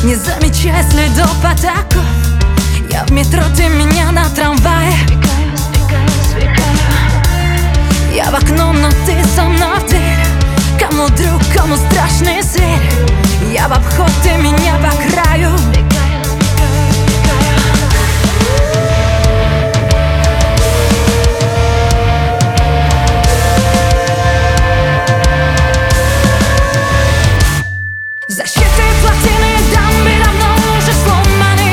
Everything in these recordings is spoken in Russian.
Не замечая следов атаков, я в метро, ты меня на трамвае. Я в окно, но ты со мной в дверь. Кому друг, кому страшный зверь. Я в обход, ты меня по краю. Защиты плотины дамбы давно уже сломаны.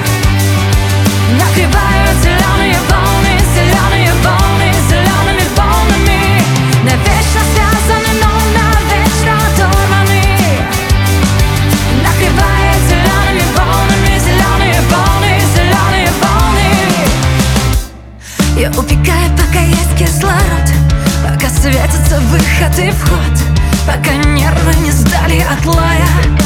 Накрывают зеленые волны, зеленые волны, зелеными волнами. Навечно связаны, но навечно оторваны. Накрывают зелеными волнами, зеленые волны, зеленые волны. Я убегаю, пока есть кислород, пока светится выход и вход, пока нервы не сдали от лая.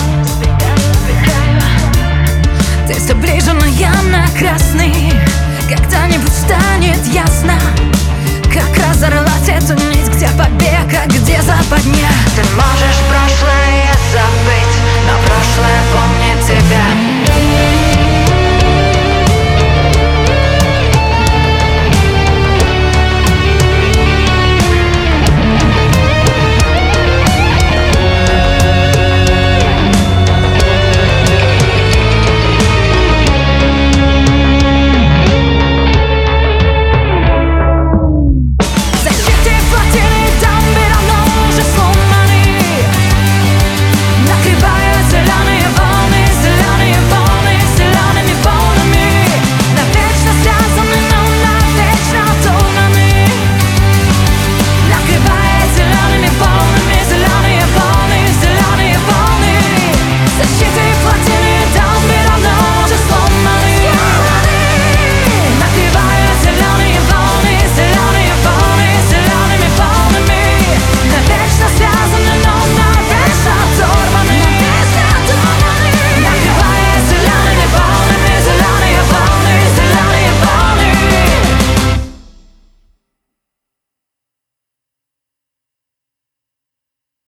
Ты все ближе, но я на красный. Когда-нибудь станет ясно, как разорвать эту нить, где победа.